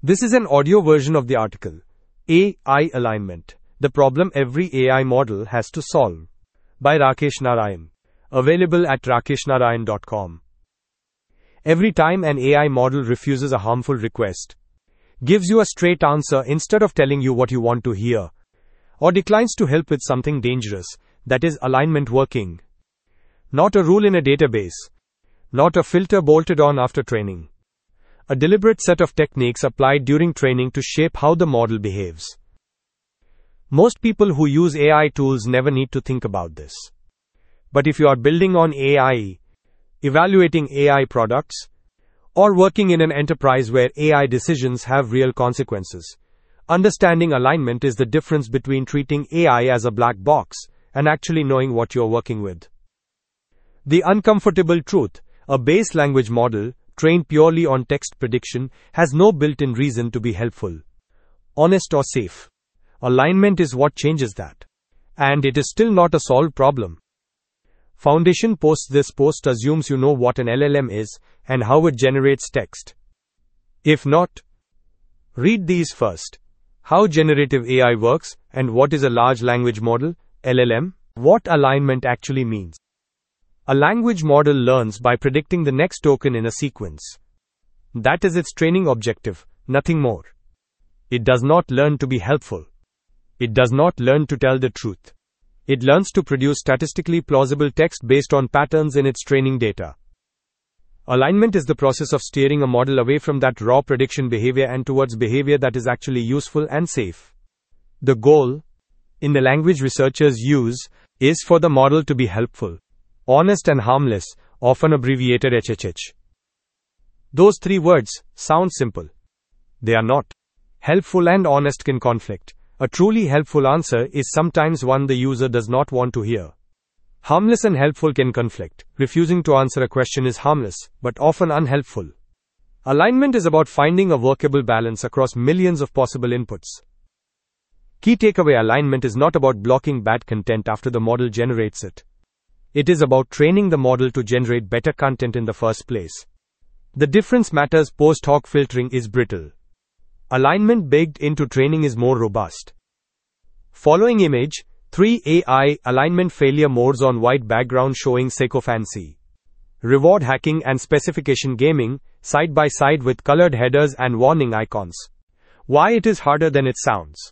This is an audio version of the article, AI Alignment, the problem every AI model has to solve, by Rakesh Narayan. Available at rakeshnarayan.com. Every time an AI model refuses a harmful request, gives you a straight answer instead of telling you what you want to hear, or declines to help with something dangerous, that is alignment working. Not a rule in a database. Not a filter bolted on after training. A deliberate set of techniques applied during training to shape how the model behaves. Most people who use AI tools never need to think about this. But if you are building on AI, evaluating AI products, or working in an enterprise where AI decisions have real consequences, understanding alignment is the difference between treating AI as a black box and actually knowing what you're working with. The uncomfortable truth: a base language model, trained purely on text prediction, has no built-in reason to be helpful, honest or safe. Alignment is what changes that. And it is still not a solved problem. Foundation posts. This post assumes you know what an LLM is and how it generates text. If not, read these first. How generative AI works and what is a large language model, LLM, what alignment actually means. A language model learns by predicting the next token in a sequence. That is its training objective, nothing more. It does not learn to be helpful. It does not learn to tell the truth. It learns to produce statistically plausible text based on patterns in its training data. Alignment is the process of steering a model away from that raw prediction behavior and towards behavior that is actually useful and safe. The goal, in the language researchers use, is for the model to be helpful, honest and harmless, often abbreviated HHH. Those three words sound simple. They are not. Helpful and honest can conflict. A truly helpful answer is sometimes one the user does not want to hear. Harmless and helpful can conflict. Refusing to answer a question is harmless, but often unhelpful. Alignment is about finding a workable balance across millions of possible inputs. Key takeaway: alignment is not about blocking bad content after the model generates it. It is about training the model to generate better content in the first place. The difference matters. Post hoc filtering is brittle. Alignment baked into training is more robust. Following image, 3 AI alignment failure modes on white background showing sycophancy. Reward hacking and specification gaming, side by side with colored headers and warning icons. Why it is harder than it sounds.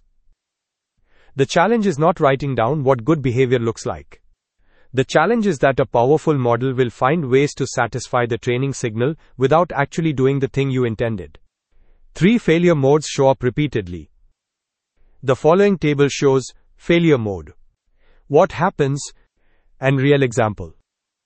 The challenge is not writing down what good behavior looks like. The challenge is that a powerful model will find ways to satisfy the training signal without actually doing the thing you intended. 3 failure modes show up repeatedly. The following table shows failure mode, what happens, and real example.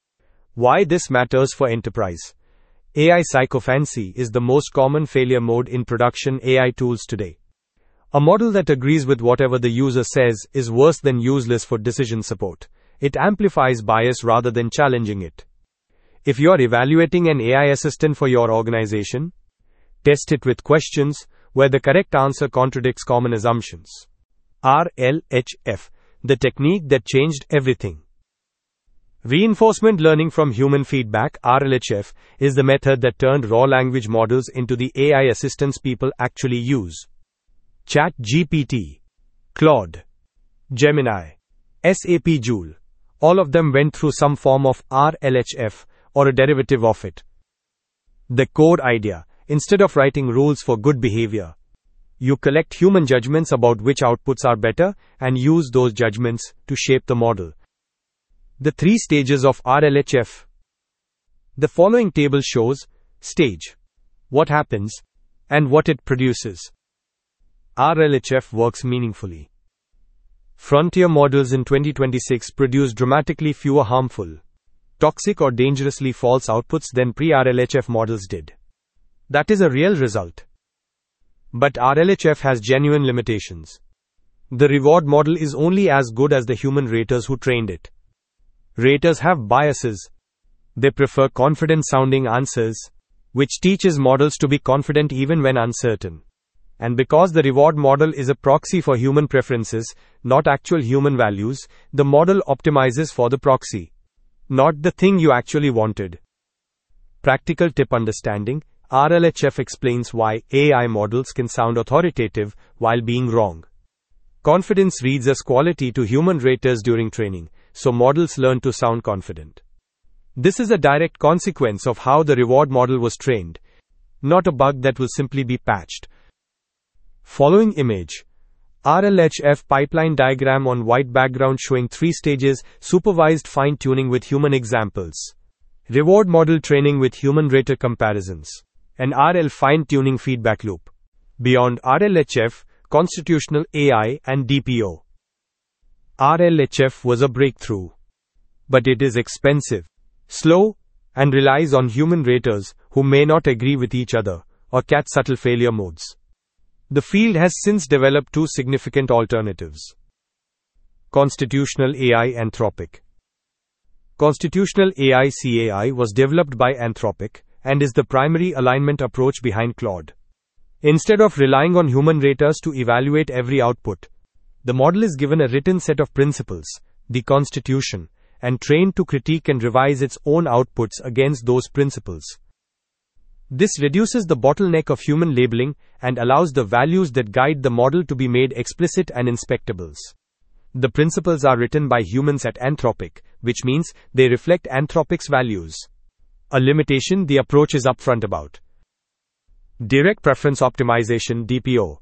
Why this matters for enterprise. AI sycophancy is the most common failure mode in production AI tools today. A model that agrees with whatever the user says is worse than useless for decision support. It amplifies bias rather than challenging it. If you're evaluating an AI assistant for your organization, test it with questions where the correct answer contradicts common assumptions. RLHF, the technique that changed everything. Reinforcement learning from human feedback, RLHF, is the method that turned raw language models into the AI assistants people actually use. ChatGPT, Claude, Gemini, SAP Joule. All of them went through some form of RLHF, or a derivative of it. The core idea: instead of writing rules for good behavior, you collect human judgments about which outputs are better, and use those judgments to shape the model. The 3 stages of RLHF. The following table shows stage, what happens, and what it produces. RLHF works meaningfully. Frontier models in 2026 produce dramatically fewer harmful, toxic or dangerously false outputs than pre-RLHF models did. That is a real result. But RLHF has genuine limitations. The reward model is only as good as the human raters who trained it. Raters have biases. They prefer confident-sounding answers, which teaches models to be confident even when uncertain. And because the reward model is a proxy for human preferences, not actual human values, the model optimizes for the proxy, not the thing you actually wanted. Practical tip: understanding RLHF explains why AI models can sound authoritative while being wrong. Confidence reads as quality to human raters during training, so models learn to sound confident. This is a direct consequence of how the reward model was trained, not a bug that will simply be patched. Following image. RLHF pipeline diagram on white background showing 3 stages, supervised fine-tuning with human examples, reward model training with human rater comparisons, and RL fine-tuning feedback loop. Beyond RLHF, constitutional AI and DPO. RLHF was a breakthrough. But it is expensive, slow, and relies on human raters who may not agree with each other or catch subtle failure modes. The field has since developed 2 significant alternatives. Constitutional AI Anthropic. Constitutional AI (CAI) was developed by Anthropic and is the primary alignment approach behind Claude. Instead of relying on human raters to evaluate every output, the model is given a written set of principles, the Constitution, and trained to critique and revise its own outputs against those principles. This reduces the bottleneck of human labeling and allows the values that guide the model to be made explicit and inspectables. The principles are written by humans at Anthropic, which means they reflect Anthropic's values. A limitation the approach is upfront about. Direct Preference Optimization (DPO).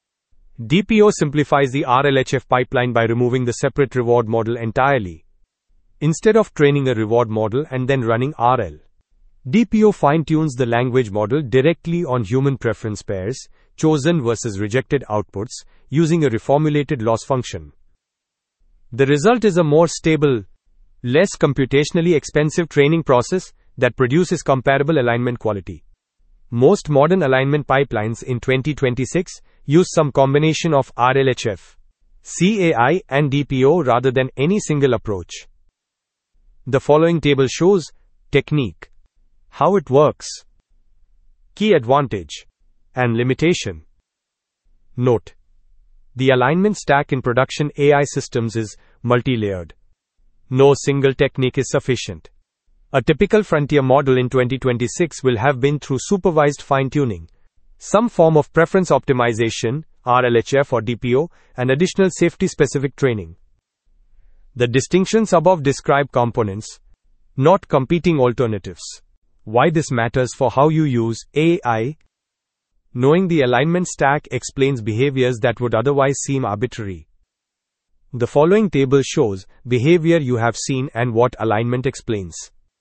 DPO simplifies the RLHF pipeline by removing the separate reward model entirely. Instead of training a reward model and then running RL, DPO fine-tunes the language model directly on human preference pairs, chosen versus rejected outputs, using a reformulated loss function. The result is a more stable, less computationally expensive training process that produces comparable alignment quality. Most modern alignment pipelines in 2026 use some combination of RLHF, CAI, and DPO rather than any single approach. The following table shows technique, how it works, key advantage, and limitation. Note: the alignment stack in production AI systems is multi-layered. No single technique is sufficient. A typical frontier model in 2026 will have been through supervised fine-tuning, some form of preference optimization, RLHF or DPO, and additional safety-specific training. The distinctions above describe components, not competing alternatives. Why this matters for how you use AI? Knowing the alignment stack explains behaviors that would otherwise seem arbitrary. The following table shows behavior you have seen and what alignment explains.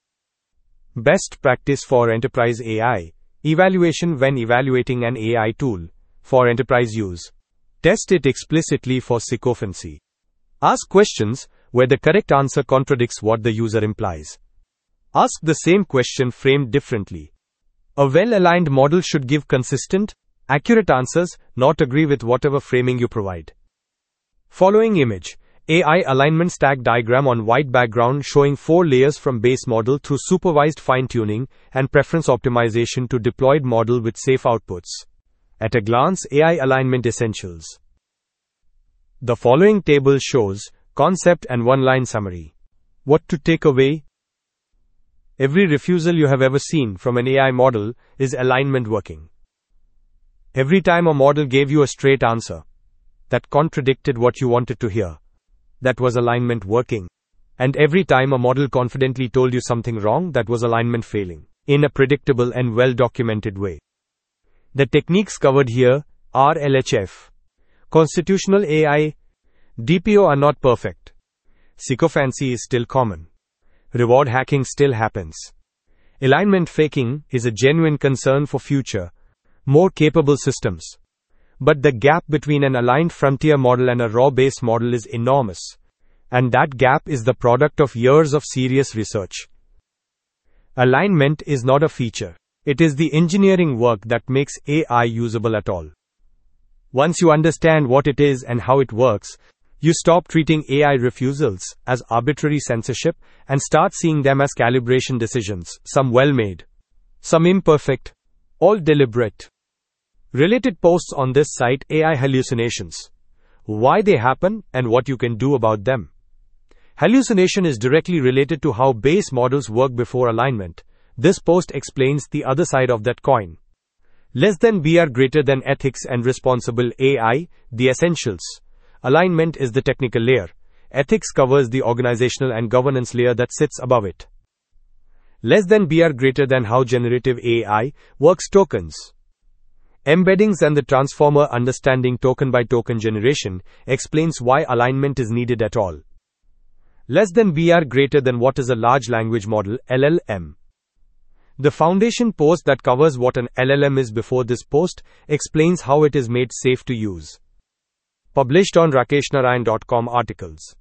Best practice for enterprise AI. Evaluation when evaluating an AI tool. For enterprise use, test it explicitly for sycophancy. Ask questions where the correct answer contradicts what the user implies. Ask the same question framed differently. A well-aligned model should give consistent, accurate answers, not agree with whatever framing you provide. Following image. AI alignment stack diagram on white background showing 4 layers from base model through supervised fine-tuning and preference optimization to deployed model with safe outputs. At a glance, AI alignment essentials. The following table shows concept and one-line summary. What to take away? Every refusal you have ever seen from an AI model is alignment working. Every time a model gave you a straight answer that contradicted what you wanted to hear, that was alignment working. And every time a model confidently told you something wrong, that was alignment failing, in a predictable and well-documented way. The techniques covered here, RLHF, constitutional AI, DPO are not perfect. Sycophancy is still common. Reward hacking still happens. Alignment faking is a genuine concern for future, more capable systems. But the gap between an aligned frontier model and a raw-based model is enormous. And that gap is the product of years of serious research. Alignment is not a feature. It is the engineering work that makes AI usable at all. Once you understand what it is and how it works, you stop treating AI refusals as arbitrary censorship and start seeing them as calibration decisions, some well-made, some imperfect, all deliberate. Related posts on this site: AI hallucinations, why they happen and what you can do about them. Hallucination is directly related to how base models work before alignment, This post explains the other side of that coin. Less than BR greater than ethics and responsible AI, the essentials. Alignment is the technical layer. Ethics covers the organizational and governance layer that sits above it. Less than BR greater than how generative AI works tokens. Embeddings and the transformer understanding token by token generation explains why alignment is needed at all. Less than BR greater than what is a large language model, LLM. The foundation post that covers what an LLM is before this post explains how it is made safe to use. Published on rakeshnarayan.com articles.